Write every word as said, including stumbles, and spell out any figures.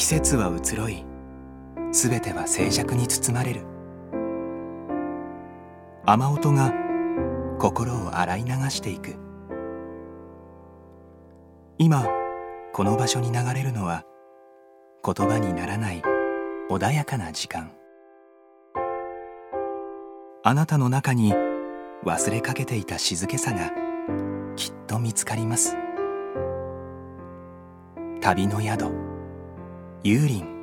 季節は移ろい、すべては静寂に包まれる。雨音が心を洗い流していく。今この場所に流れるのは言葉にならない穏やかな時間。あなたの中に忘れかけていた静けさがきっと見つかります。旅の宿、幽林。